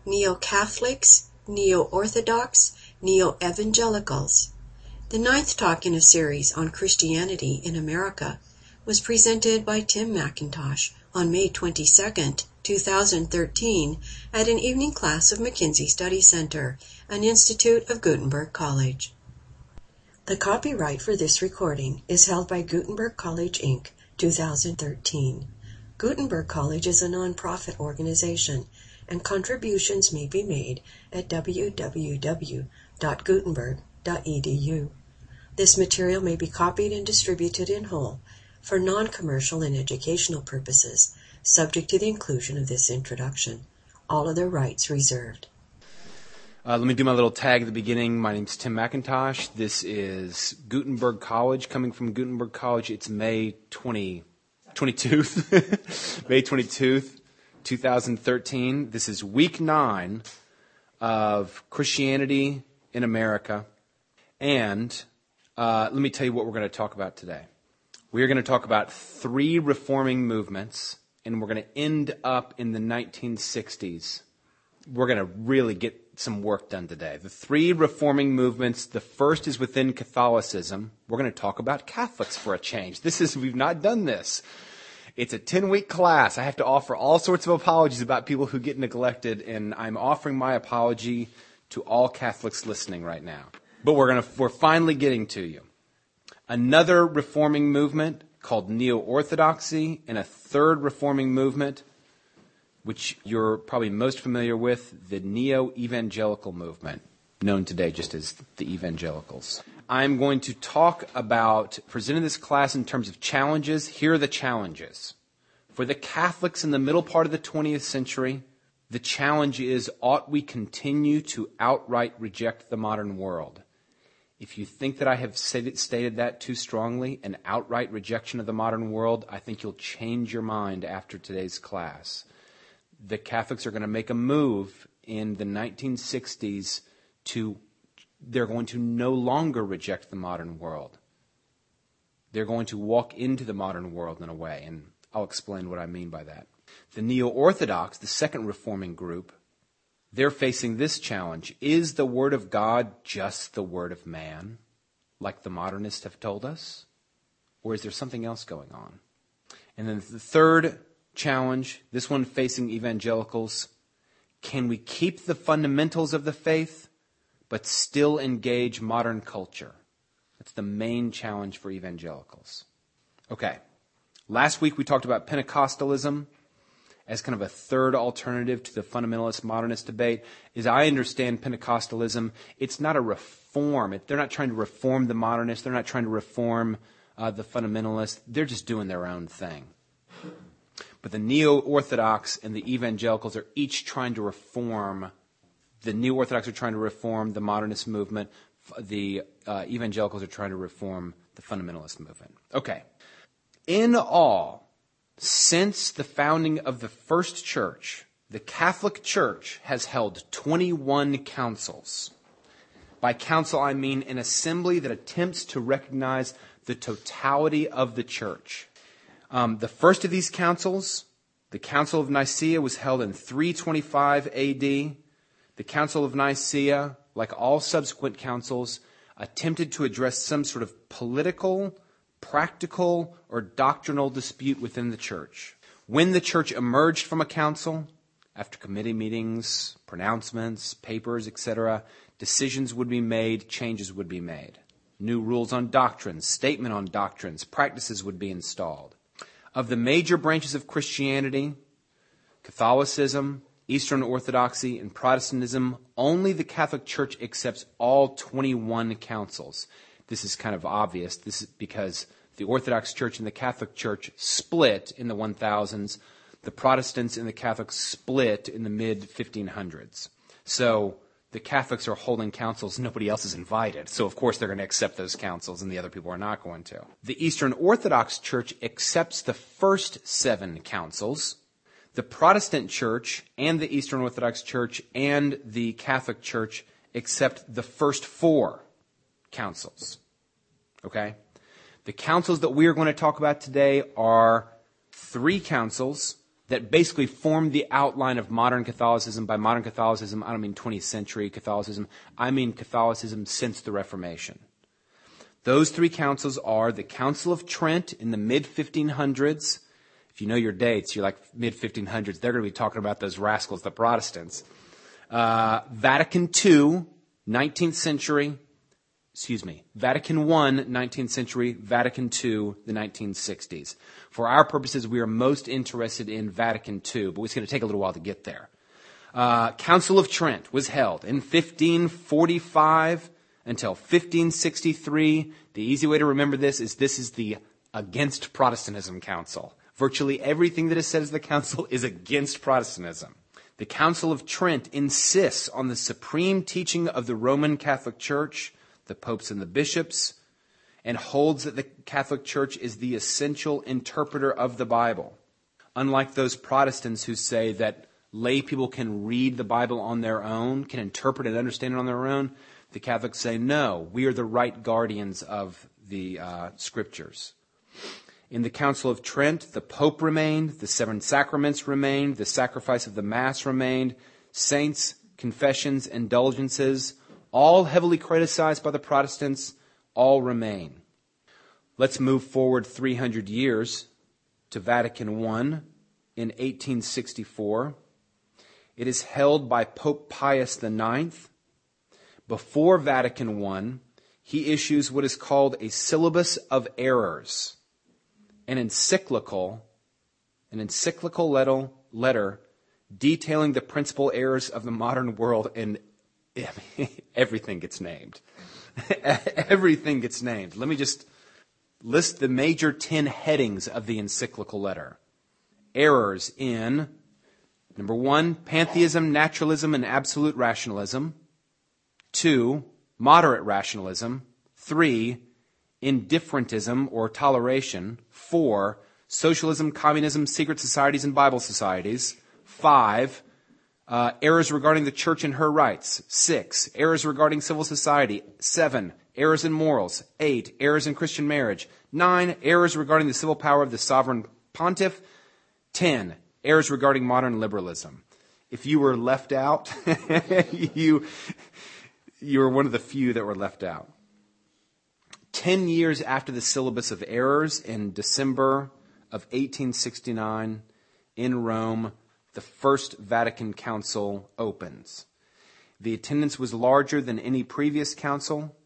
Neo-Catholics, Neo-Orthodox, Neo-Evangelicals. The 9th talk in a series on Christianity in America was presented by Tim McIntosh on May 22, 2013 at an evening class of McKinsey Study Center, an institute of Gutenberg College. The copyright for this recording is held by Gutenberg College, Inc., 2013. Gutenberg College is a non-profit organization, and contributions may be made at www.gutenberg.edu. This material may be copied and distributed in whole for non-commercial and educational purposes, subject to the inclusion of this introduction. All other rights reserved. Let me do my little tag at the beginning. My name's Tim McIntosh. This is Gutenberg College, coming from Gutenberg College. It's May 22nd, May 22nd, 2013. This is week 9 of Christianity in America. And let me tell you what we're going to talk about today. We are going to talk about 3 reforming movements, and we're going to end up in the 1960s. We're going to really get some work done today. The 3 reforming movements, the first is within Catholicism. We're going to talk about Catholics for a change. We've not done this. It's a 10-week class. I have to offer all sorts of apologies about people who get neglected, and I'm offering my apology to all Catholics listening right now. But we're finally getting to you. Another reforming movement called Neo-Orthodoxy, and a third reforming movement, which you're probably most familiar with, the Neo-Evangelical movement, known today just as the Evangelicals. I'm going to talk about, presenting this class in terms of challenges. Here are the challenges. For the Catholics in the middle part of the 20th century, the challenge is, ought we continue to outright reject the modern world? If you think that I have stated that too strongly, an outright rejection of the modern world, I think you'll change your mind after today's class. The Catholics are going to make a move in the 1960s they're going to no longer reject the modern world. They're going to walk into the modern world in a way, and I'll explain what I mean by that. The Neo-Orthodox, the second reforming group, they're facing this challenge. Is the Word of God just the Word of man, like the modernists have told us? Or is there something else going on? And then the third challenge, this one facing evangelicals, can we keep the fundamentals of the faith but still engage modern culture? That's the main challenge for evangelicals. Okay, last week we talked about Pentecostalism as kind of a third alternative to the fundamentalist modernist debate. As I understand Pentecostalism, it's not a reform. They're not trying to reform the modernists. They're not trying to reform the fundamentalists. They're just doing their own thing. But the Neo-Orthodox and the Evangelicals are each trying to reform. The Neo-Orthodox are trying to reform the modernist movement. The Evangelicals are trying to reform the fundamentalist movement. Okay. In all, since the founding of the first church, the Catholic Church has held 21 councils. By council, I mean an assembly that attempts to recognize the totality of the church. The first of these councils, the Council of Nicaea, was held in 325 A.D. The Council of Nicaea, like all subsequent councils, attempted to address some sort of political, practical, or doctrinal dispute within the church. When the church emerged from a council, after committee meetings, pronouncements, papers, etc., decisions would be made, changes would be made. New rules on doctrines, statement on doctrines, practices would be installed. Of the major branches of Christianity, Catholicism, Eastern Orthodoxy, and Protestantism, only the Catholic Church accepts all 21 councils. This is kind of obvious. This is because the Orthodox Church and the Catholic Church split in the 1000s. The Protestants and the Catholics split in the mid-1500s. So the Catholics are holding councils. Nobody else is invited. So, of course, they're going to accept those councils, and the other people are not going to. The Eastern Orthodox Church accepts the first 7 councils. The Protestant Church and the Eastern Orthodox Church and the Catholic Church accept the first 4 councils. Okay? The councils that we are going to talk about today are 3 councils that basically formed the outline of modern Catholicism. By modern Catholicism, I don't mean 20th century Catholicism. I mean Catholicism since the Reformation. Those three councils are the Council of Trent in the mid-1500s. If you know your dates, you're like mid-1500s. They're going to be talking about those rascals, the Protestants. Vatican II, 19th century. Vatican I, 19th century. Vatican II, the 1960s. For our purposes, we are most interested in Vatican II, but it's going to take a little while to get there. Council of Trent was held in 1545 until 1563. The easy way to remember this is the Against Protestantism Council. Virtually everything that is said as the council is against Protestantism. The Council of Trent insists on the supreme teaching of the Roman Catholic Church, the popes and the bishops, and holds that the Catholic Church is the essential interpreter of the Bible. Unlike those Protestants who say that lay people can read the Bible on their own, can interpret and understand it on their own, the Catholics say, no, we are the right guardians of the Scriptures. In the Council of Trent, the Pope remained, the seven sacraments remained, the sacrifice of the Mass remained, saints, confessions, indulgences, all heavily criticized by the Protestants, all remain. Let's move forward 300 years to Vatican I in 1864. It is held by Pope Pius IX. Before Vatican I, he issues what is called a Syllabus of Errors, an encyclical letter detailing the principal errors of the modern world, and everything gets named. Everything gets named. Let me just list the major 10 headings of the encyclical letter. Errors in, number 1, pantheism, naturalism, and absolute rationalism. 2, moderate rationalism. 3, indifferentism or toleration. 4, socialism, communism, secret societies, and Bible societies. 5, errors regarding the church and her rights. 6, errors regarding civil society. 7, errors in morals. 8, errors in Christian marriage. 9, errors regarding the civil power of the sovereign pontiff. 10, errors regarding modern liberalism. If you were left out, you were one of the few that were left out. 10 years after the Syllabus of Errors, in December of 1869, in Rome, the First Vatican Council opens. The attendance was larger than any previous council.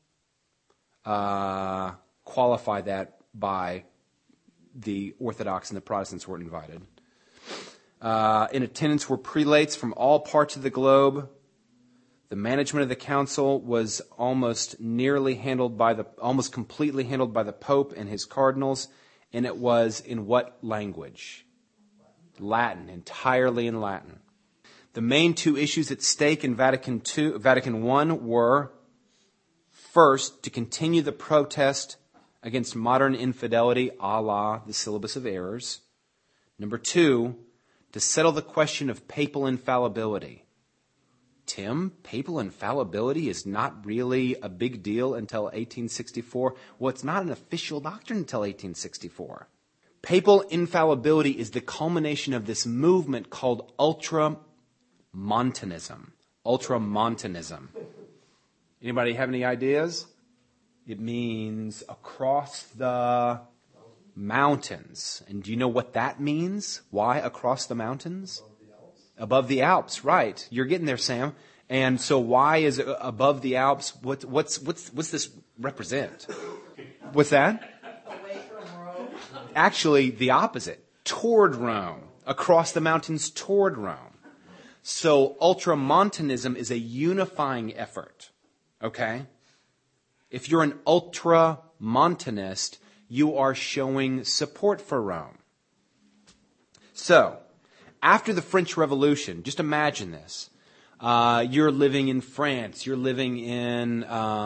Qualify that by the Orthodox and the Protestants weren't invited. In attendance were prelates from all parts of the globe. The management of the council was almost completely handled by the Pope and his cardinals, and it was in what language? Latin, entirely in Latin. The main two issues at stake in Vatican I were, first, to continue the protest against modern infidelity, a la the Syllabus of Errors. Number 2, to settle the question of papal infallibility. Tim, papal infallibility is not really a big deal until 1864. Well, it's not an official doctrine until 1864. Papal infallibility is the culmination of this movement called Ultramontanism. Ultramontanism. Anybody have any ideas? It means across the mountains. And do you know what that means? Why across the mountains? Above the Alps, right. You're getting there, Sam. And so why is it above the Alps? What's this represent? What's that? Away from Rome. Actually, the opposite. Toward Rome. Across the mountains toward Rome. So ultramontanism is a unifying effort. Okay? If you're an ultramontanist, you are showing support for Rome. So, after the French Revolution, just imagine this. You're living in France, you're living in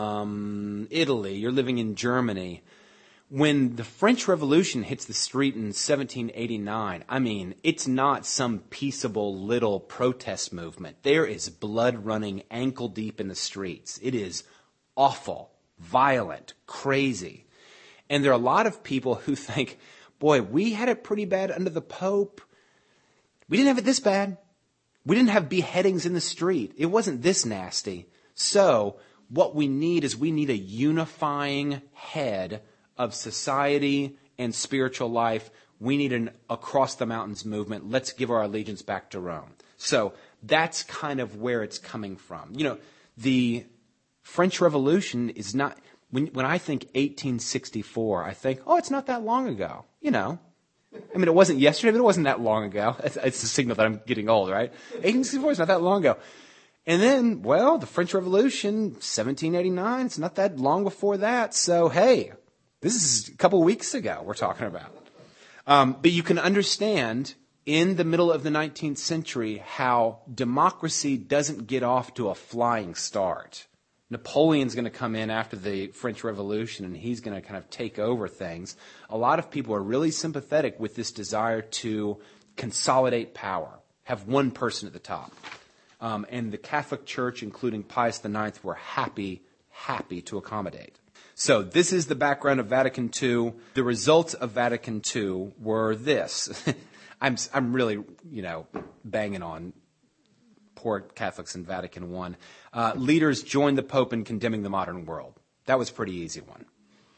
Italy, you're living in Germany. When the French Revolution hits the street in 1789, I mean, it's not some peaceable little protest movement. There is blood running ankle deep in the streets. It is awful, violent, crazy. And there are a lot of people who think, boy, we had it pretty bad under the Pope. We didn't have it this bad. We didn't have beheadings in the street. It wasn't this nasty. So what we need is we need a unifying head of society and spiritual life. We need an across the mountains movement. Let's give our allegiance back to Rome. So that's kind of where it's coming from. You know, the French Revolution is not, when I think 1864, I think, oh, it's not that long ago. You know, I mean, it wasn't yesterday, but it wasn't that long ago. It's a signal that I'm getting old, right? 1864 is not that long ago. And then, well, the French Revolution, 1789, it's not that long before that. So, hey, this is a couple of weeks ago we're talking about. But you can understand in the middle of the 19th century how democracy doesn't get off to a flying start. Napoleon's going to come in after the French Revolution, and he's going to kind of take over things. A lot of people are really sympathetic with this desire to consolidate power, have one person at the top. And the Catholic Church, including Pius IX, were happy to accommodate. So this is the background of Vatican II. The results of Vatican II were this. I'm really, banging on poor Catholics in Vatican I. Leaders joined the Pope in condemning the modern world. That was a pretty easy one.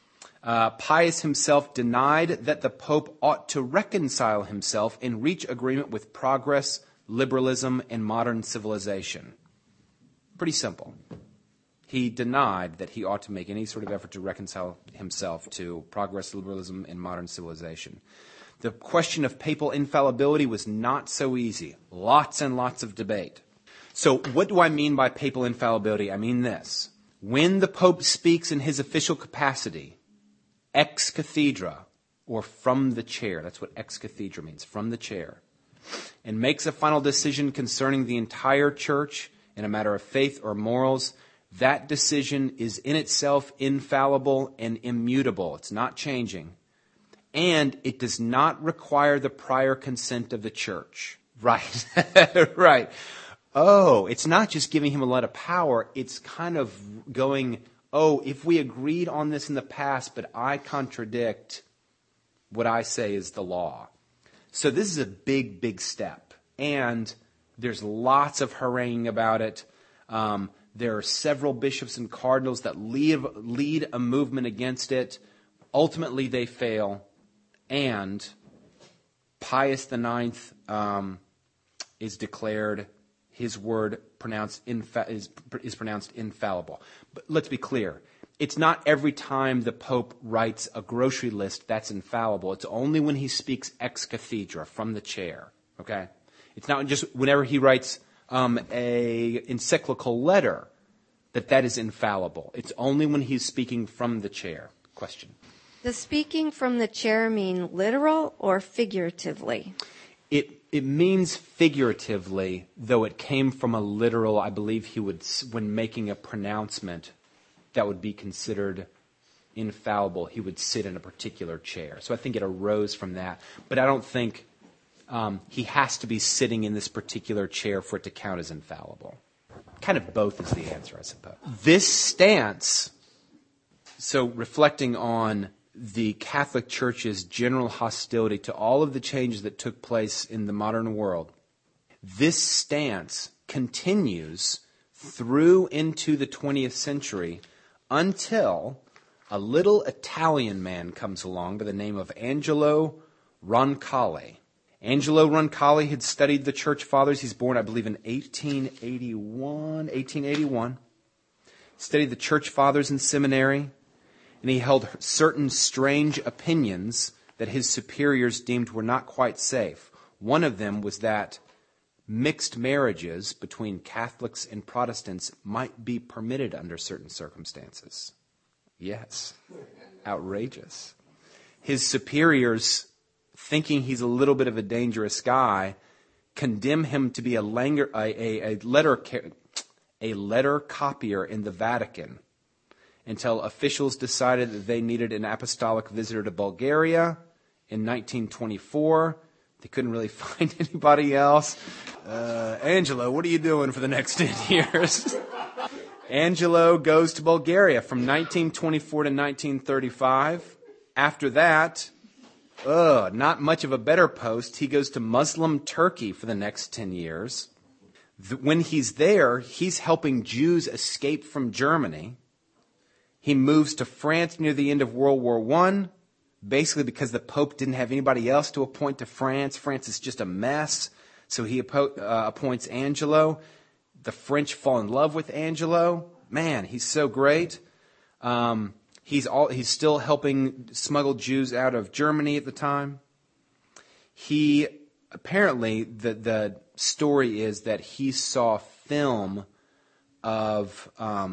Pius himself denied that the Pope ought to reconcile himself and reach agreement with progress, liberalism, and modern civilization. Pretty simple. He denied that he ought to make any sort of effort to reconcile himself to progress, liberalism, and modern civilization. The question of papal infallibility was not so easy. Lots and lots of debate. So what do I mean by papal infallibility? I mean this. When the Pope speaks in his official capacity, ex cathedra, or from the chair, that's what ex cathedra means, from the chair, and makes a final decision concerning the entire church in a matter of faith or morals, that decision is in itself infallible and immutable. It's not changing. And it does not require the prior consent of the church. Right. Right. Oh, it's not just giving him a lot of power. It's kind of going, oh, if we agreed on this in the past, but I contradict, what I say is the law. So this is a big, big step. And there's lots of haranguing about it. There are several bishops and cardinals that lead a movement against it. Ultimately, they fail. And Pius IX is declared, his word is pronounced infallible. But let's be clear. It's not every time the Pope writes a grocery list that's infallible. It's only when he speaks ex cathedra, from the chair. Okay? It's not just whenever he writes a encyclical letter that is infallible. It's only when he's speaking from the chair. Question. Does speaking from the chair mean literal or figuratively? It means figuratively, though it came from a literal. I believe he would, when making a pronouncement that would be considered infallible, he would sit in a particular chair. So I think it arose from that. But I don't think he has to be sitting in this particular chair for it to count as infallible. Kind of both is the answer, I suppose. This stance, so reflecting on the Catholic Church's general hostility to all of the changes that took place in the modern world, this stance continues through into the 20th century until a little Italian man comes along by the name of Angelo Roncalli. Angelo Roncalli had studied the Church Fathers. He's born, I believe, in 1881. Studied the Church Fathers in seminary, and he held certain strange opinions that his superiors deemed were not quite safe. One of them was that mixed marriages between Catholics and Protestants might be permitted under certain circumstances. Yes, outrageous. His superiors, thinking he's a little bit of a dangerous guy, condemn him to be a letter copier in the Vatican until officials decided that they needed an apostolic visitor to Bulgaria in 1924. They couldn't really find anybody else. Angelo, what are you doing for the next 10 years? Angelo goes to Bulgaria from 1924 to 1935. After that, Not much of a better post. He goes to Muslim Turkey for the next 10 years. When he's there, he's helping Jews escape from Germany. He moves to France near the end of World War I, basically because the Pope didn't have anybody else to appoint to France. France is just a mess. So he appoints Angelo. The French fall in love with Angelo. Man, he's so great. He's still helping smuggle Jews out of Germany at the time. He apparently, the story is that he saw film of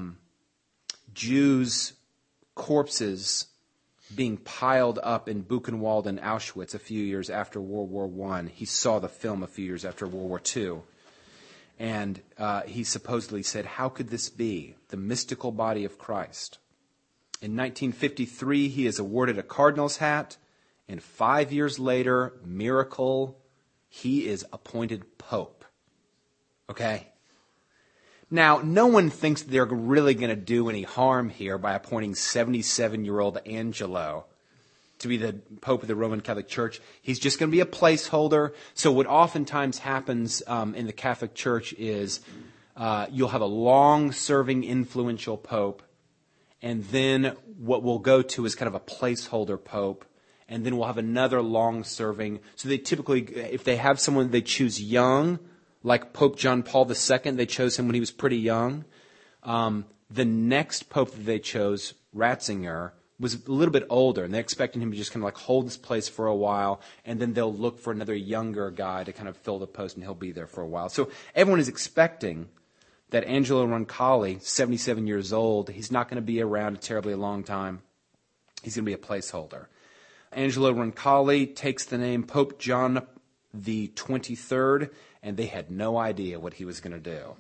Jews' corpses being piled up in Buchenwald and Auschwitz a few years after World War I. He saw the film a few years after World War II. And he supposedly said, how could this be? The mystical body of Christ. In 1953, he is awarded a cardinal's hat. And 5 years later, miracle, he is appointed pope. Okay? Now, no one thinks they're really going to do any harm here by appointing 77-year-old Angelo to be the Pope of the Roman Catholic Church. He's just going to be a placeholder. So what oftentimes happens in the Catholic Church is you'll have a long-serving, influential Pope, and then what we'll go to is kind of a placeholder Pope, and then we'll have another long-serving. So they typically, if they have someone they choose young, like Pope John Paul II, they chose him when he was pretty young. The next Pope that they chose, Ratzinger, was a little bit older, and they're expecting him to just kind of like hold his place for a while, and then they'll look for another younger guy to kind of fill the post, and he'll be there for a while. So everyone is expecting that Angelo Roncalli, 77 years old, he's not going to be around a terribly long time. He's going to be a placeholder. Angelo Roncalli takes the name Pope John the 23rd, and they had no idea what he was going to do.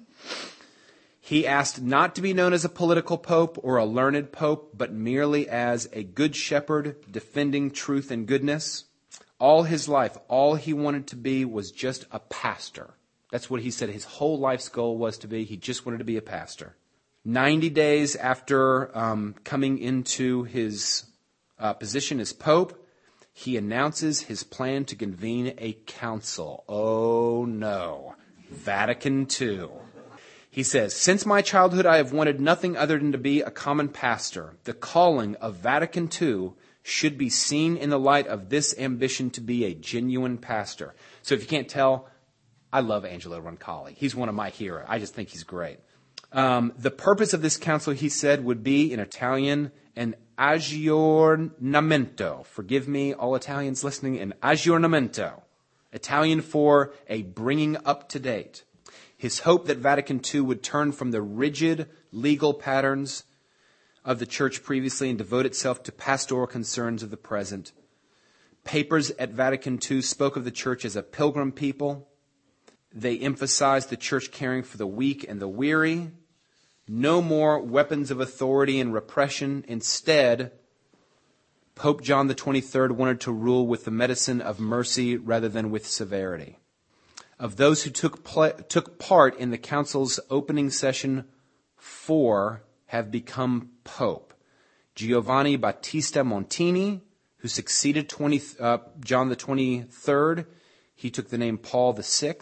He asked not to be known as a political pope or a learned pope, but merely as a good shepherd defending truth and goodness. All his life, all he wanted to be was just a pastor. That's what he said his whole life's goal was to be. He just wanted to be a pastor. 90 days after coming into his position as pope, he announces his plan to convene a council. Oh no, Vatican II. He says, since my childhood I have wanted nothing other than to be a common pastor. The calling of Vatican II should be seen in the light of this ambition to be a genuine pastor. So if you can't tell, I love Angelo Roncalli. He's one of my heroes. I just think he's great. The purpose of this council, he said, would be, in Italian, an aggiornamento. Forgive me, all Italians listening, an aggiornamento. Italian for a bringing up to date. His hope that Vatican II would turn from the rigid legal patterns of the church previously and devote itself to pastoral concerns of the present. Papers at Vatican II spoke of the church as a pilgrim people. They emphasized the church caring for the weak and the weary. No more weapons of authority and repression. Instead, Pope John the 23rd wanted to rule with the medicine of mercy rather than with severity. Of those who took part in the council's opening session, 4 have become pope. Giovanni Battista Montini, who succeeded John the 23rd, he took the name Paul VI.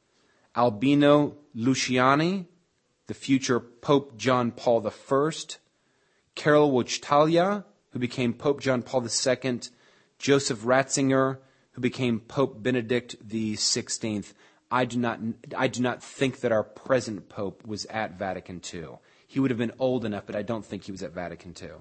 Albino Luciani, the future Pope John Paul I. Karol Wojtyla, who became Pope John Paul II. Joseph Ratzinger, who became Pope Benedict XVI. I do not think that our present Pope was at Vatican II. He would have been old enough, but I don't think he was at Vatican II.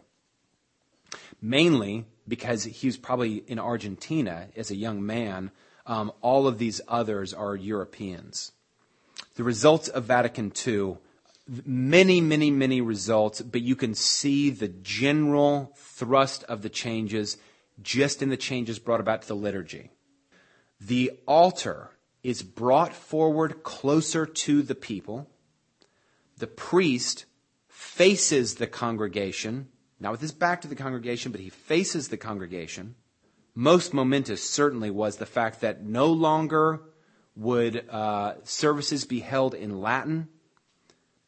Mainly because he was probably in Argentina as a young man. All of these others are Europeans. The results of Vatican II, many, many, many results, but you can see the general thrust of the changes just in the changes brought about to the liturgy. The altar is brought forward closer to the people. The priest faces the congregation, not with his back to the congregation, but he faces the congregation. Most momentous certainly was the fact that no longer would services be held in Latin,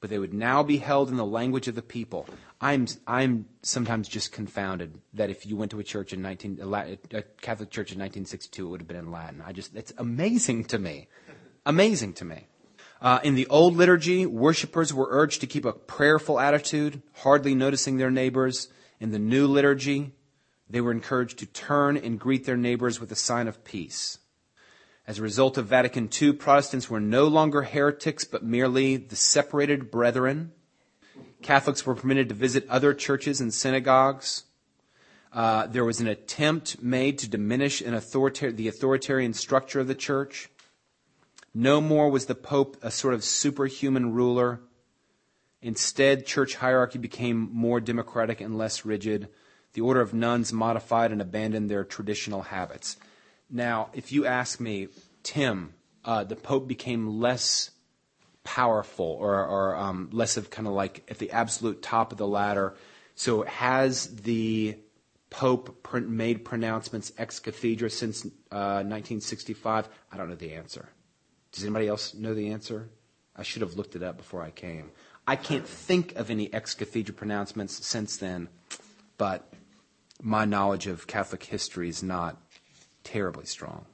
but they would now be held in the language of the people. I'm sometimes just confounded that if you went to a church a Catholic church in 1962, it would have been in Latin. It's amazing to me. Amazing to me. In the old liturgy, worshipers were urged to keep a prayerful attitude, hardly noticing their neighbors. In the new liturgy, they were encouraged to turn and greet their neighbors with a sign of peace. As a result of Vatican II, Protestants were no longer heretics, but merely the separated brethren. Catholics were permitted to visit other churches and synagogues. There was an attempt made to diminish the authoritarian structure of the church. No more was the Pope a sort of superhuman ruler. Instead, church hierarchy became more democratic and less rigid. The order of nuns modified and abandoned their traditional habits. Now, if you ask me, Tim, the Pope became less powerful or less of kind of like at the absolute top of the ladder. So has the Pope made pronouncements ex cathedra since 1965? I don't know the answer. Does anybody else know the answer? I should have looked it up before I came. I can't think of any ex cathedra pronouncements since then, but my knowledge of Catholic history is not terribly strong.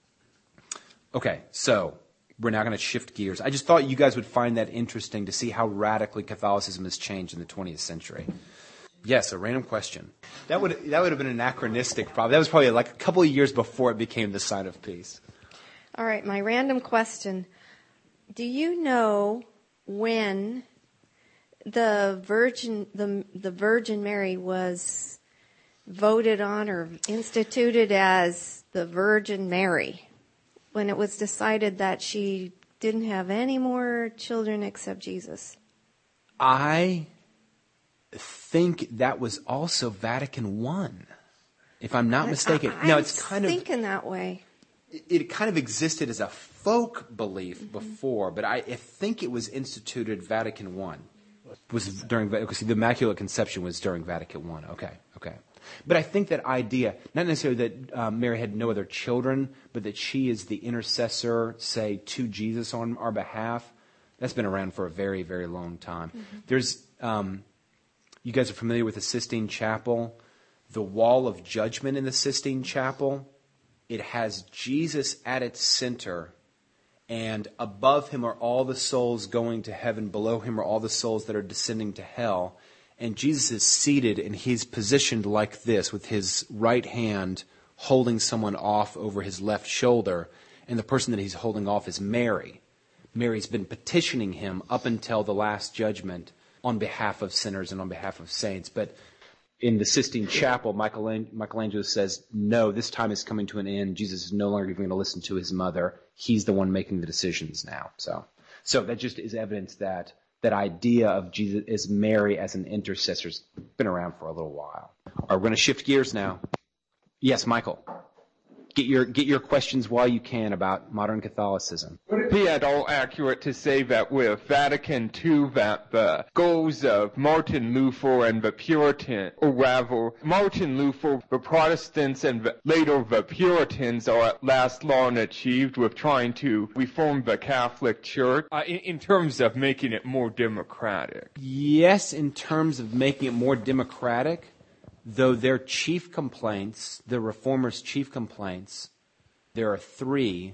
Okay, so we're now going to shift gears. I just thought you guys would find that interesting to see how radically Catholicism has changed in the 20th century. Yes, a random question. That would have been anachronistic probably. That was probably like a couple of years before it became the sign of peace. All right, my random question. Do you know when the Virgin Mary was voted on or instituted as the Virgin Mary, when it was decided that she didn't have any more children except Jesus? I think that was also Vatican I, if I'm not mistaken. Now, it's kind of thinking that way. It kind of existed as a folk belief before, but I think it was instituted Vatican I. Was during because the Immaculate Conception was during Vatican I. Okay. But I think that idea, not necessarily that Mary had no other children, but that she is the intercessor, say, to Jesus on our behalf, that's been around for a very, very long time. Mm-hmm. There's, you guys are familiar with the Sistine Chapel. The Wall of Judgment in the Sistine Chapel, it has Jesus at its center, and above him are all the souls going to heaven. Below him are all the souls that are descending to hell. And Jesus is seated, and he's positioned like this, with his right hand holding someone off over his left shoulder. And the person that he's holding off is Mary. Mary's been petitioning him up until the Last Judgment on behalf of sinners and on behalf of saints. But in the Sistine Chapel, Michelangelo says, no, this time is coming to an end. Jesus is no longer even going to listen to his mother. He's the one making the decisions now. So that just is evidence that idea of Jesus as Mary as an intercessor has been around for a little while. All right, we're going to shift gears now. Yes, Michael. Get your questions while you can about modern Catholicism. Would it be at all accurate to say that with Vatican II that the goals of Martin Luther and the Puritans, or rather Martin Luther, the Protestants, and later the Puritans are at last long achieved with trying to reform the Catholic Church in terms of making it more democratic? Yes, in terms of making it more democratic. Though their chief complaints, the Reformers' chief complaints, there are three,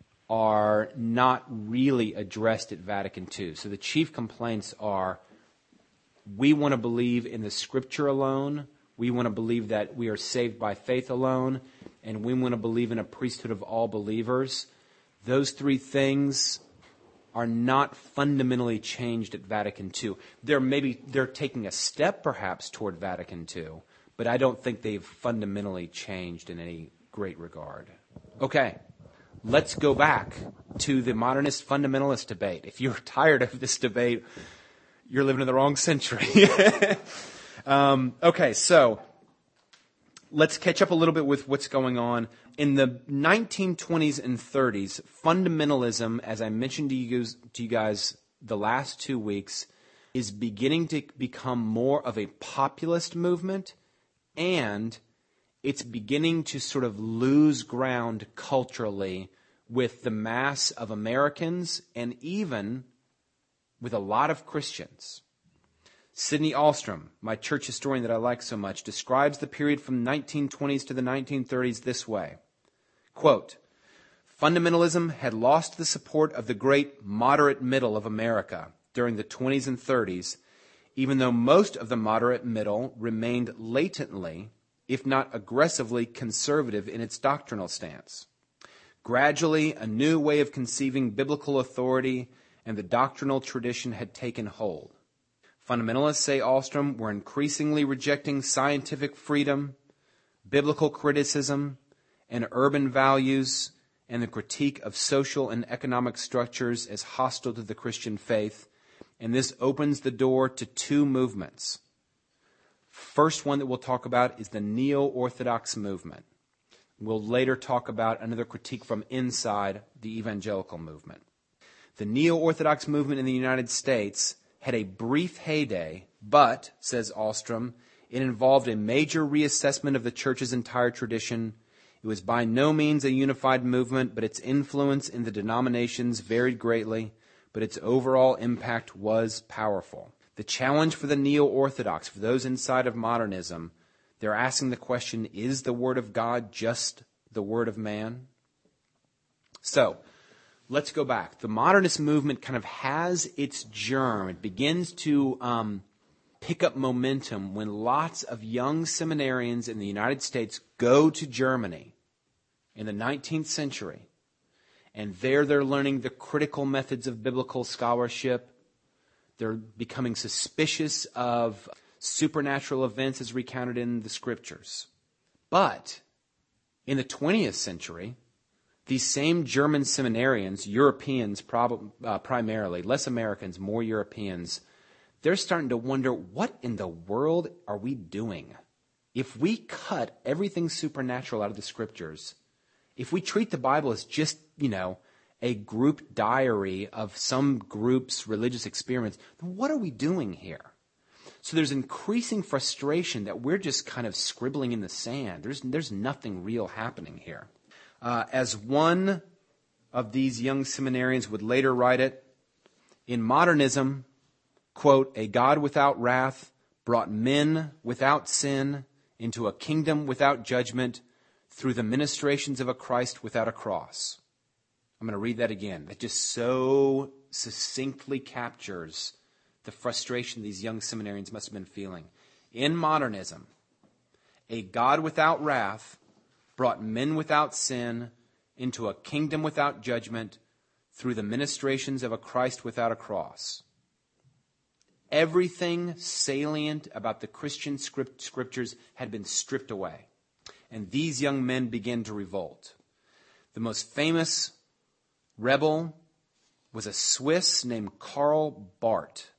are not really addressed at Vatican II. So the chief complaints are, we want to believe in the Scripture alone, we want to believe that we are saved by faith alone, and we want to believe in a priesthood of all believers. Those three things are not fundamentally changed at Vatican II. They're taking a step perhaps toward Vatican II, but I don't think they've fundamentally changed in any great regard. Okay, let's go back to the modernist fundamentalist debate. If you're tired of this debate, you're living in the wrong century. Okay, so let's catch up a little bit with what's going on. In the 1920s and 30s, fundamentalism, as I mentioned to you guys the last 2 weeks, is beginning to become more of a populist movement, and it's beginning to sort of lose ground culturally with the mass of Americans and even with a lot of Christians. Sidney Alstrom, my church historian that I like so much, describes the period from the 1920s to the 1930s this way. Quote, fundamentalism had lost the support of the great moderate middle of America during the 20s and 30s, even though most of the moderate middle remained latently, if not aggressively, conservative in its doctrinal stance. Gradually, a new way of conceiving biblical authority and the doctrinal tradition had taken hold. Fundamentalists, say Alstrom, were increasingly rejecting scientific freedom, biblical criticism, and urban values, and the critique of social and economic structures as hostile to the Christian faith. And this opens the door to two movements. First one that we'll talk about is the Neo-Orthodox movement. We'll later talk about another critique from inside the evangelical movement. The Neo-Orthodox movement in the United States had a brief heyday, but, says Alstrom, it involved a major reassessment of the church's entire tradition. It was by no means a unified movement, but its influence in the denominations varied greatly, but its overall impact was powerful. The challenge for the Neo-Orthodox, for those inside of modernism, they're asking the question, is the Word of God just the Word of man? So, let's go back. The modernist movement kind of has its germ. It begins to pick up momentum when lots of young seminarians in the United States go to Germany in the 19th century. And there they're learning the critical methods of biblical scholarship. They're becoming suspicious of supernatural events as recounted in the scriptures. But in the 20th century, these same German seminarians, Europeans primarily, less Americans, more Europeans, they're starting to wonder, what in the world are we doing? If we cut everything supernatural out of the scriptures, if we treat the Bible as just, a group diary of some group's religious experience, then what are we doing here? So there's increasing frustration that we're just kind of scribbling in the sand. There's nothing real happening here. As one of these young seminarians would later write it, in modernism, quote, a God without wrath brought men without sin into a kingdom without judgment through the ministrations of a Christ without a cross. I'm going to read that again. That just so succinctly captures the frustration these young seminarians must have been feeling. In modernism, a God without wrath brought men without sin into a kingdom without judgment through the ministrations of a Christ without a cross. Everything salient about the Christian scriptures had been stripped away. And these young men began to revolt. The most famous rebel was a Swiss named Karl Barth.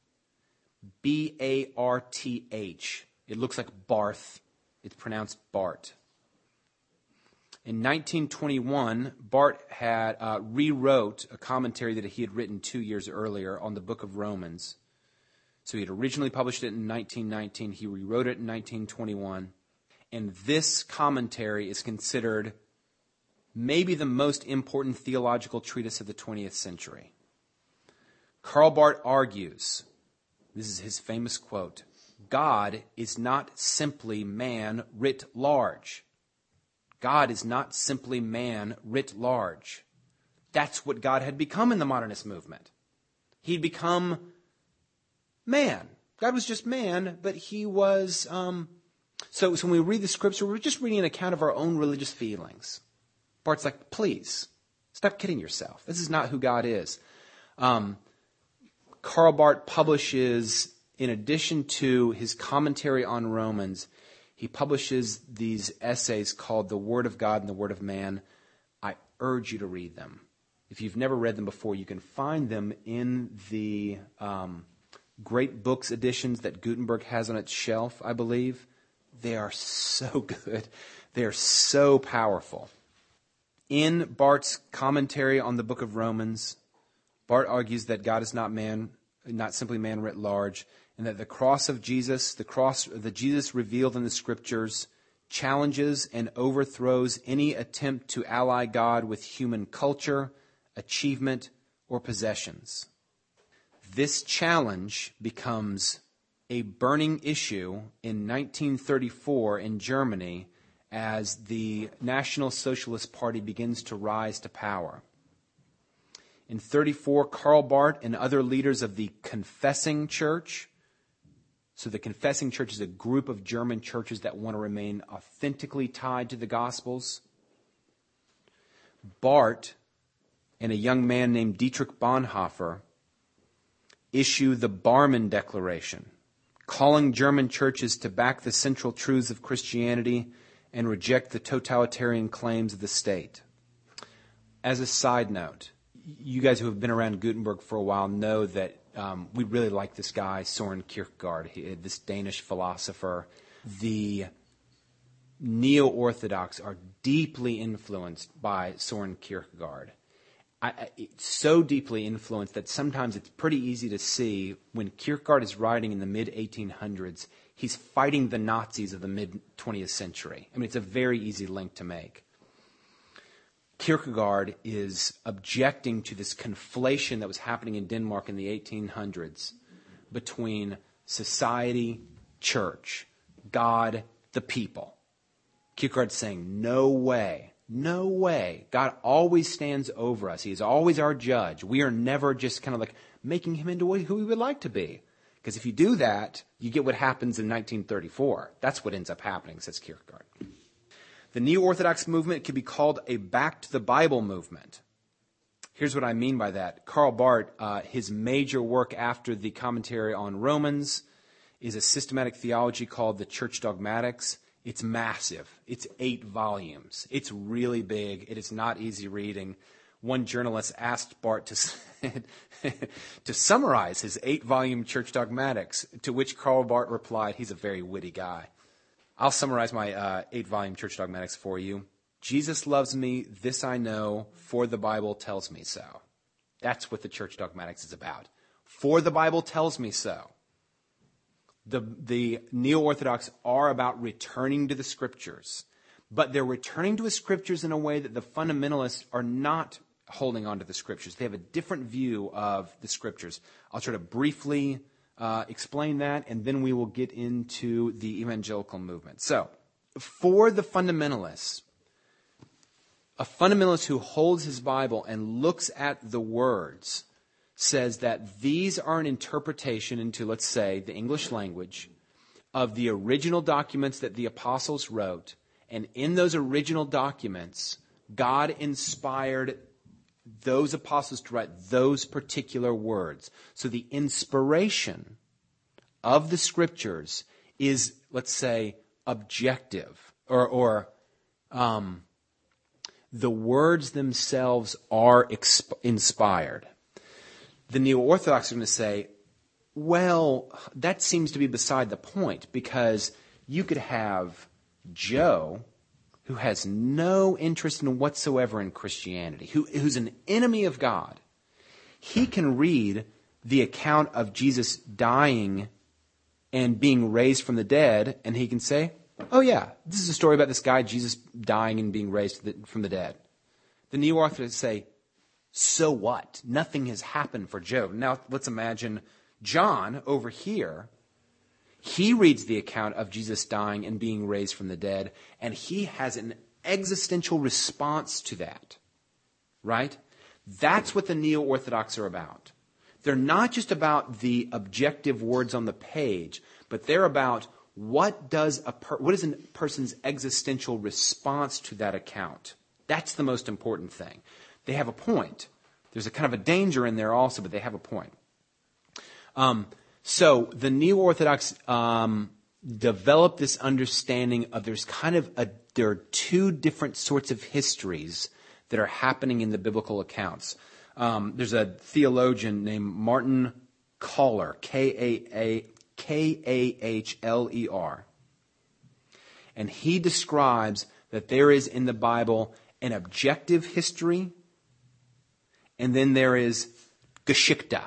B-A-R-T-H. It looks like Barth. It's pronounced Bart. In 1921, Barth had rewrote a commentary that he had written 2 years earlier on the book of Romans. So he had originally published it in 1919. He rewrote it in 1921. And this commentary is considered maybe the most important theological treatise of the 20th century. Karl Barth argues, this is his famous quote, God is not simply man writ large. God is not simply man writ large. That's what God had become in the modernist movement. He'd become man. God was just man, but he was... So when we read the scripture, we're just reading an account of our own religious feelings. Bart's like, please, stop kidding yourself. This is not who God is. Karl Barth publishes, in addition to his commentary on Romans, he publishes these essays called The Word of God and the Word of Man. I urge you to read them. If you've never read them before, you can find them in the Great Books editions that Gutenberg has on its shelf, I believe. They are so good. They are so powerful. In Barth's commentary on the book of Romans, Barth argues that God is not simply man writ large, and that the cross of Jesus, the Jesus revealed in the scriptures, challenges and overthrows any attempt to ally God with human culture, achievement, or possessions. This challenge becomes a burning issue in 1934 in Germany as the National Socialist Party begins to rise to power. In 1934, Karl Barth and other leaders of the Confessing Church, so the Confessing Church is a group of German churches that want to remain authentically tied to the Gospels. Barth and a young man named Dietrich Bonhoeffer issue the Barmen Declaration, calling German churches to back the central truths of Christianity and reject the totalitarian claims of the state. As a side note, you guys who have been around Gutenberg for a while know that we really like this guy, Soren Kierkegaard, this Danish philosopher. The neo-Orthodox are deeply influenced by Soren Kierkegaard. So deeply influenced that sometimes it's pretty easy to see when Kierkegaard is writing in the mid-1800s, he's fighting the Nazis of the mid-20th century. I mean, it's a very easy link to make. Kierkegaard is objecting to this conflation that was happening in Denmark in the 1800s between society, church, God, the people. Kierkegaard's saying, no way, no way. God always stands over us. He is always our judge. We are never just kind of like making him into who we would like to be. Because if you do that, you get what happens in 1934. That's what ends up happening, says Kierkegaard. The Neo-Orthodox movement can be called a back to the Bible movement. Here's what I mean by that. Karl Barth, his major work after the commentary on Romans is a systematic theology called the Church Dogmatics. It's massive. It's 8 volumes. It's really big. It is not easy reading. One journalist asked Barth to summarize his 8-volume Church Dogmatics, to which Karl Barth replied, he's a very witty guy. I'll summarize my 8-volume Church Dogmatics for you. Jesus loves me, this I know, for the Bible tells me so. That's what the Church Dogmatics is about. For the Bible tells me so. The Neo-Orthodox are about returning to the Scriptures, but they're returning to the Scriptures in a way that the fundamentalists are not holding on to the Scriptures. They have a different view of the Scriptures. I'll try to briefly explain that, and then we will get into the evangelical movement. So, for the fundamentalists, a fundamentalist who holds his Bible and looks at the words says that these are an interpretation into, let's say, the English language of the original documents that the apostles wrote, and in those original documents, God inspired those apostles to write those particular words. So the inspiration of the Scriptures is, let's say, objective, or the words themselves are inspired. The Neo-Orthodox are going to say, well, that seems to be beside the point, because you could have Joe, who has no interest whatsoever in Christianity, who's an enemy of God. He can read the account of Jesus dying and being raised from the dead, and he can say, oh yeah, this is a story about this guy, Jesus dying and being raised from the dead. The Neo-Orthodox say, so what? Nothing has happened for Joe. Now let's imagine John over here. He reads the account of Jesus dying and being raised from the dead, and he has an existential response to that, right? That's what the Neo-Orthodox are about. They're not just about the objective words on the page, but they're about what is a person's existential response to that account. That's the most important thing. They have a point. There's a kind of a danger in there also, but they have a point. So the Neo-Orthodox developed this understanding of there are 2 different sorts of histories that are happening in the biblical accounts. There's a theologian named Martin Kahler, Kahler, and he describes that there is in the Bible an objective history, and then there is Geschichte,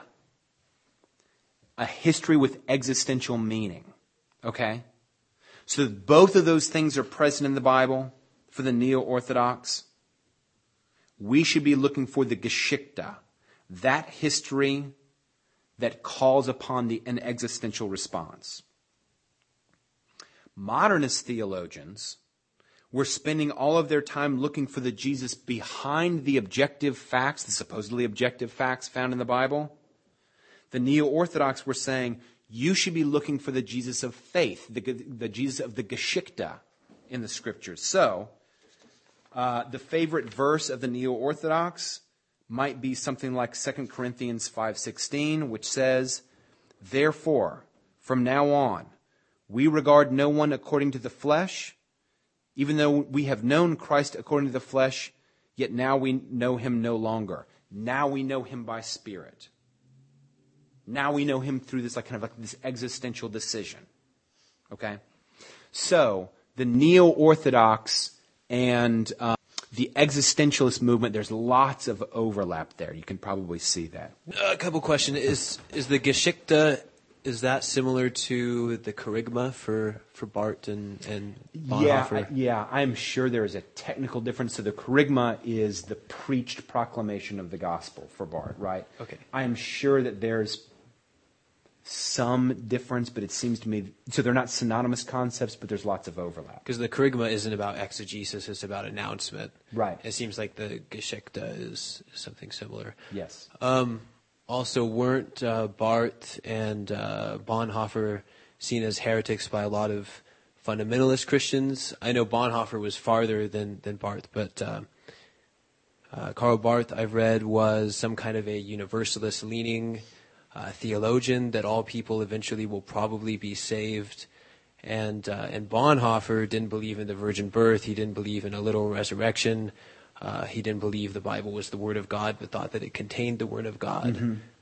a history with existential meaning. Okay? So both of those things are present in the Bible for the Neo-Orthodox. We should be looking for the Geschichte, that history that calls upon an existential response. Modernist theologians were spending all of their time looking for the Jesus behind the objective facts, the supposedly objective facts found in the Bible. The Neo-Orthodox were saying, you should be looking for the Jesus of faith, the Jesus of the Geschichte in the Scriptures. So, the favorite verse of the Neo-Orthodox might be something like 2 Corinthians 5:16, which says, therefore, from now on, we regard no one according to the flesh, even though we have known Christ according to the flesh, yet now we know him no longer. Now we know him by Spirit. Now we know him through this this existential decision. Okay? So, the Neo-Orthodox and the existentialist movement, there's lots of overlap there. You can probably see that. A couple questions. Is the Geschichte, is that similar to the Kerygma for Barth and Bonhoeffer? Yeah, I'm sure there is a technical difference. So the Kerygma is the preached proclamation of the gospel for Barth, right? Okay. I'm sure that there's some difference, but it seems to me, so they're not synonymous concepts, but there's lots of overlap. Because the Kerygma isn't about exegesis, it's about announcement. Right. It seems like the Geschichte is something similar. Yes. Also, weren't Barth and Bonhoeffer seen as heretics by a lot of fundamentalist Christians? I know Bonhoeffer was farther than Barth, but Karl Barth, I've read, was some kind of a universalist-leaning theologian, that all people eventually will probably be saved. And Bonhoeffer didn't believe in the virgin birth. He didn't believe in a literal resurrection. He didn't believe the Bible was the Word of God, but thought that it contained the Word of God.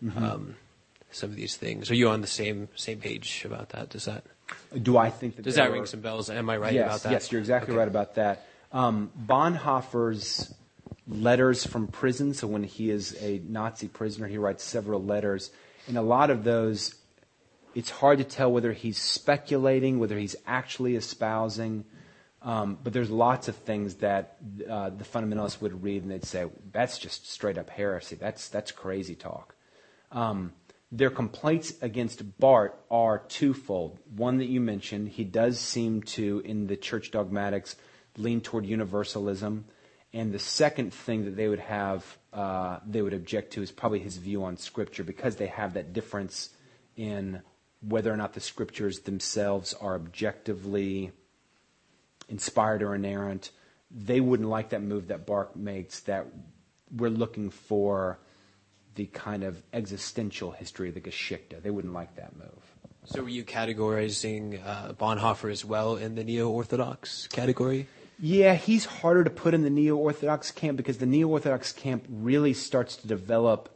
Some of these things. Are you on the same page about that? Do I think that does that ring some bells? Am I right about that? Yes, you're exactly right about that. Bonhoeffer's letters from prison, so when he is a Nazi prisoner, he writes several letters. And a lot of those, it's hard to tell whether he's speculating, whether he's actually espousing. But there's lots of things that the fundamentalists would read and they'd say, that's just straight up heresy. That's crazy talk. Their complaints against Barth are twofold. One that you mentioned, he does seem to, in the church dogmatics, lean toward universalism. And the second thing that they would have, they would object to is probably his view on Scripture, because they have that difference in whether or not the Scriptures themselves are objectively inspired or inerrant. They wouldn't like that move that Barth makes, that we're looking for the kind of existential history of the Geschichte. They wouldn't like that move. So were you categorizing Bonhoeffer as well in the Neo-Orthodox category? Yeah, he's harder to put in the Neo-Orthodox camp, because the Neo-Orthodox camp really starts to develop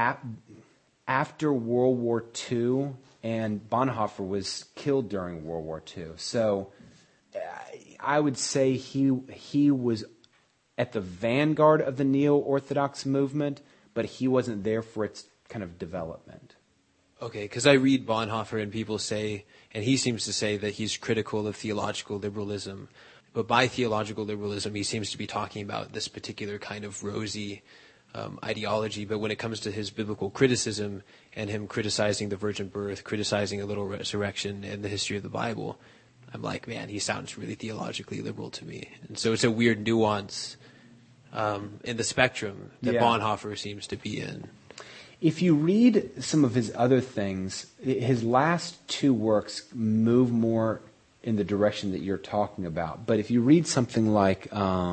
after World War II, and Bonhoeffer was killed during World War II. So I would say he was at the vanguard of the Neo-Orthodox movement, but he wasn't there for its kind of development. Okay, because I read Bonhoeffer and people say, and he seems to say that he's critical of theological liberalism. But by theological liberalism, he seems to be talking about this particular kind of rosy ideology. But when it comes to his biblical criticism and him criticizing the virgin birth, criticizing a literal resurrection and the history of the Bible, I'm like, man, he sounds really theologically liberal to me. And so it's a weird nuance in the spectrum that Bonhoeffer seems to be in. If you read some of his other things, his last two works move more in the direction that you're talking about. But if you read something like,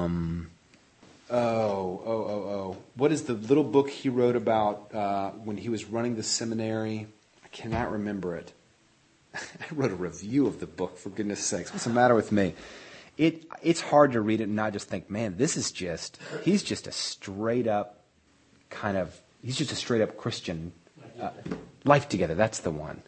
what is the little book he wrote about when he was running the seminary? I cannot remember it. I wrote a review of the book, for goodness sakes. What's the matter with me? It's hard to read it and not just think, man, he's just a straight up Christian. Life Together, that's the one.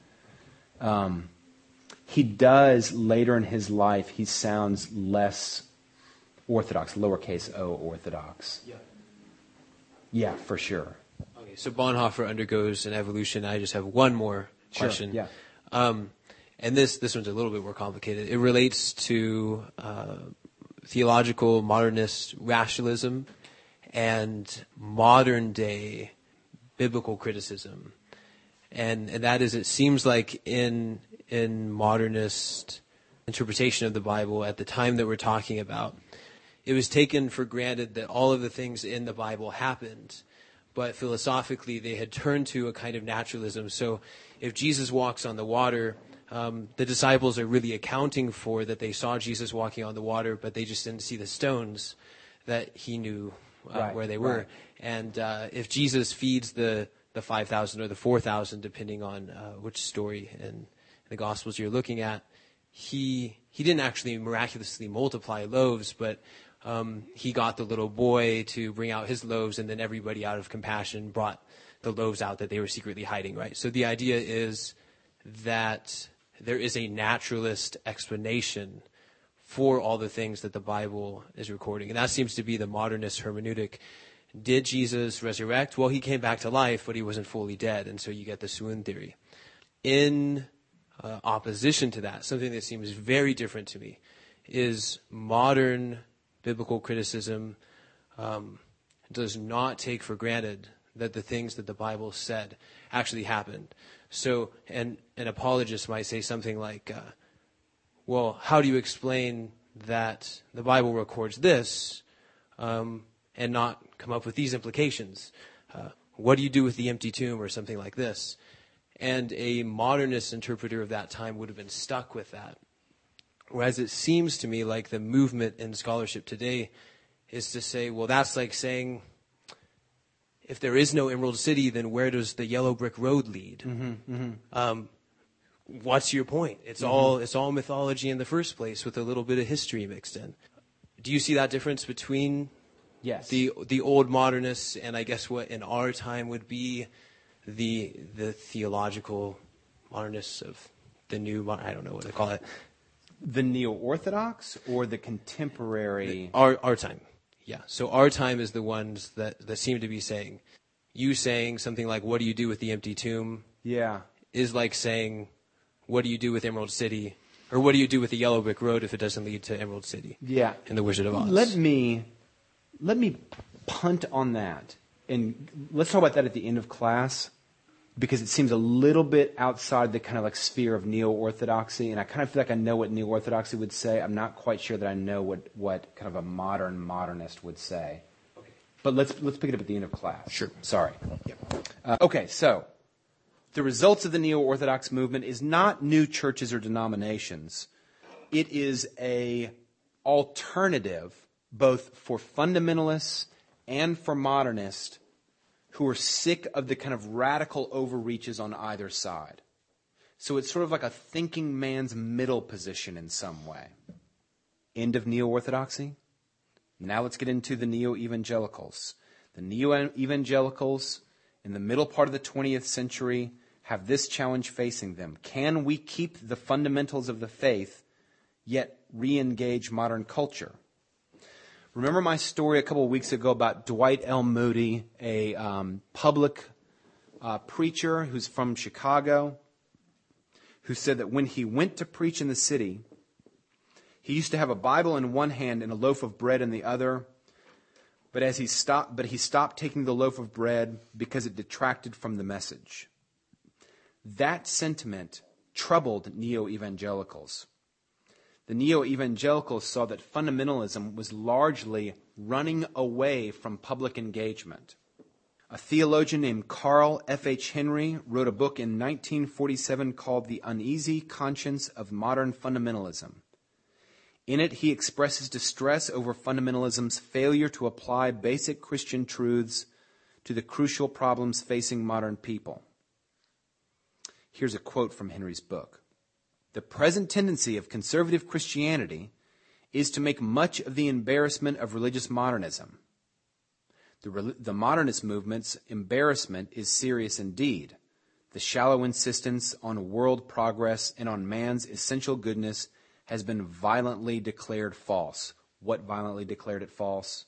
He does, later in his life, he sounds less orthodox, lowercase o orthodox. Yeah. Yeah, for sure. Okay, so Bonhoeffer undergoes an evolution. I just have one more question. Sure, yeah. And this one's a little bit more complicated. It relates to theological modernist rationalism and modern day biblical criticism. And that is, it seems like in modernist interpretation of the Bible at the time that we're talking about, it was taken for granted that all of the things in the Bible happened, but philosophically they had turned to a kind of naturalism. So if Jesus walks on the water, the disciples are really accounting for that they saw Jesus walking on the water, but they just didn't see the stones that he knew where they were. Right. And if Jesus feeds the 5,000 or the 4,000, depending on which story in the Gospels you're looking at, he didn't actually miraculously multiply loaves, but he got the little boy to bring out his loaves, and then everybody out of compassion brought the loaves out that they were secretly hiding, right? So the idea is that there is a naturalist explanation for all the things that the Bible is recording. And that seems to be the modernist hermeneutic. Did Jesus resurrect? Well, he came back to life, but he wasn't fully dead, and so you get the swoon theory. In opposition to that, something that seems very different to me is modern biblical criticism does not take for granted that the things that the Bible said actually happened. So, and an apologist might say something like, well, how do you explain that the Bible records this and not come up with these implications? What do you do with the empty tomb or something like this? And a modernist interpreter of that time would have been stuck with that. Whereas it seems to me like the movement in scholarship today is to say, well, that's like saying, if there is no Emerald City, then where does the yellow brick road lead? Mm-hmm, mm-hmm. What's your point? It's all mythology in the first place with a little bit of history mixed in. Do you see that difference between the old modernists and I guess what in our time would be the theological modernists of the new, I don't know what they call it. The neo-Orthodox or the contemporary? Our time, yeah. So our time is the ones that seem to be saying, you saying something like, what do you do with the empty tomb? Yeah. Is like saying, what do you do with Emerald City? Or what do you do with the yellow brick road if it doesn't lead to Emerald City? Yeah. And the Wizard of Oz. Let me punt on that. And let's talk about that at the end of class, because it seems a little bit outside the kind of like sphere of neo-Orthodoxy, and I kind of feel like I know what neo-Orthodoxy would say. I'm not quite sure that I know what kind of a modern modernist would say. Okay. But let's pick it up at the end of class. Sure. Sorry. Yep. Okay, so the results of the neo-Orthodox movement is not new churches or denominations. It is a alternative both for fundamentalists and for modernists who are sick of the kind of radical overreaches on either side. So it's sort of like a thinking man's middle position in some way. End of neo-Orthodoxy. Now let's get into the neo-evangelicals. The neo-evangelicals in the middle part of the 20th century have this challenge facing them. Can we keep the fundamentals of the faith, yet re-engage modern culture? Remember my story a couple of weeks ago about Dwight L. Moody, a public preacher who's from Chicago, who said that when he went to preach in the city, he used to have a Bible in one hand and a loaf of bread in the other. But he stopped taking the loaf of bread because it detracted from the message. That sentiment troubled neo-evangelicals. The neo-evangelicals saw that fundamentalism was largely running away from public engagement. A theologian named Carl F.H. Henry wrote a book in 1947 called The Uneasy Conscience of Modern Fundamentalism. In it, he expresses distress over fundamentalism's failure to apply basic Christian truths to the crucial problems facing modern people. Here's a quote from Henry's book. The present tendency of conservative Christianity is to make much of the embarrassment of religious modernism. The modernist movement's embarrassment is serious indeed. The shallow insistence on world progress and on man's essential goodness has been violently declared false. What violently declared it false?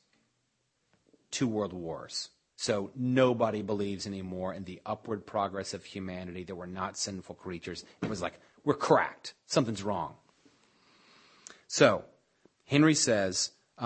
2 world wars. So nobody believes anymore in the upward progress of humanity, that we're not sinful creatures. It was like, we're cracked. Something's wrong. So Henry says,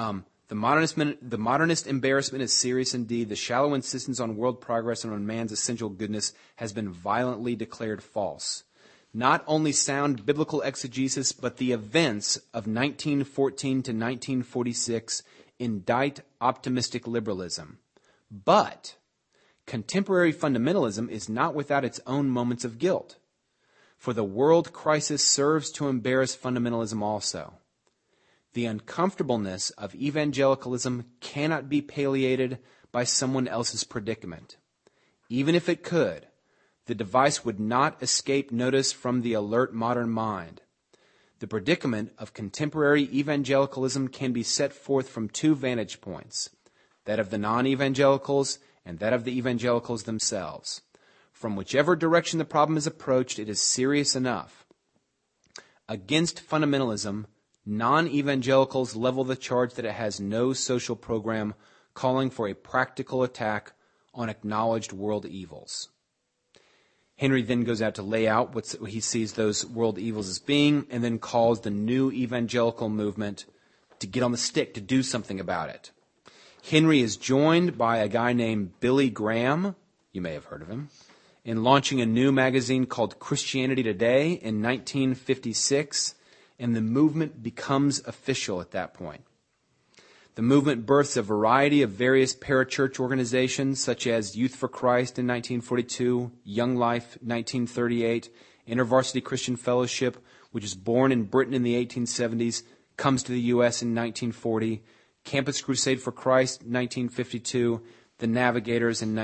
The modernist embarrassment is serious indeed. The shallow insistence on world progress and on man's essential goodness has been violently declared false. Not only sound biblical exegesis, but the events of 1914 to 1946 indict optimistic liberalism. But contemporary fundamentalism is not without its own moments of guilt. For the world crisis serves to embarrass fundamentalism also. The uncomfortableness of evangelicalism cannot be palliated by someone else's predicament. Even if it could, the device would not escape notice from the alert modern mind. The predicament of contemporary evangelicalism can be set forth from two vantage points, that of the non-evangelicals and that of the evangelicals themselves. From whichever direction the problem is approached, it is serious enough. Against fundamentalism, non-evangelicals level the charge that it has no social program calling for a practical attack on acknowledged world evils. Henry then goes out to lay out what he sees those world evils as being, and then calls the new evangelical movement to get on the stick, to do something about it. Henry is joined by a guy named Billy Graham, you may have heard of him, in launching a new magazine called Christianity Today in 1956, and the movement becomes official at that point. The movement births a variety of various parachurch organizations, such as Youth for Christ in 1942, Young Life 1938, InterVarsity Christian Fellowship, which was born in Britain in the 1870s, comes to the U.S. in 1940, Campus Crusade for Christ 1952, the Navigators in the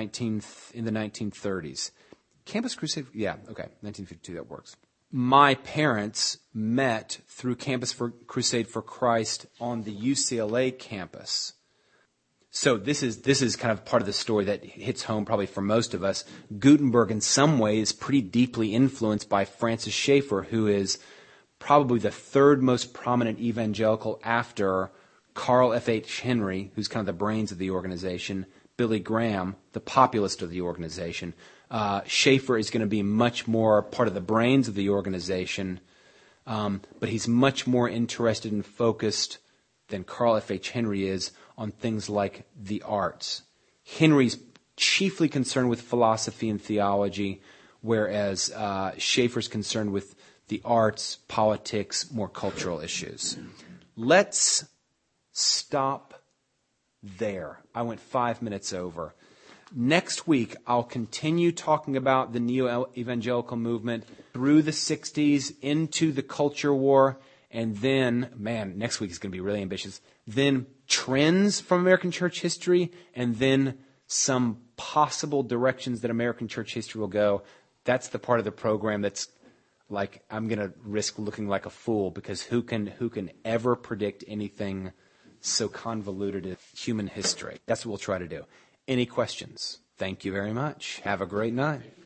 1930s. Campus Crusade, 1952, that works. My parents met through Campus Crusade for Christ on the UCLA campus. So this is kind of part of the story that hits home probably for most of us. Gutenberg in some ways pretty deeply influenced by Francis Schaeffer, who is probably the third most prominent evangelical after Carl F.H. Henry, who's kind of the brains of the organization, Billy Graham, the populist of the organization. Schaeffer is going to be much more part of the brains of the organization, but he's much more interested and focused than Carl F.H. Henry is on things like the arts. Henry's chiefly concerned with philosophy and theology, whereas Schaeffer's concerned with the arts, politics, more cultural issues. Let's stop there. I went 5 minutes over. Next week, I'll continue talking about the neo-evangelical movement through the 60s into the culture war, and then, next week is going to be really ambitious, then trends from American church history, and then some possible directions that American church history will go. That's the part of the program that's like, I'm going to risk looking like a fool, because who can ever predict anything so convoluted in human history? That's what we'll try to do. Any questions? Thank you very much. Have a great night.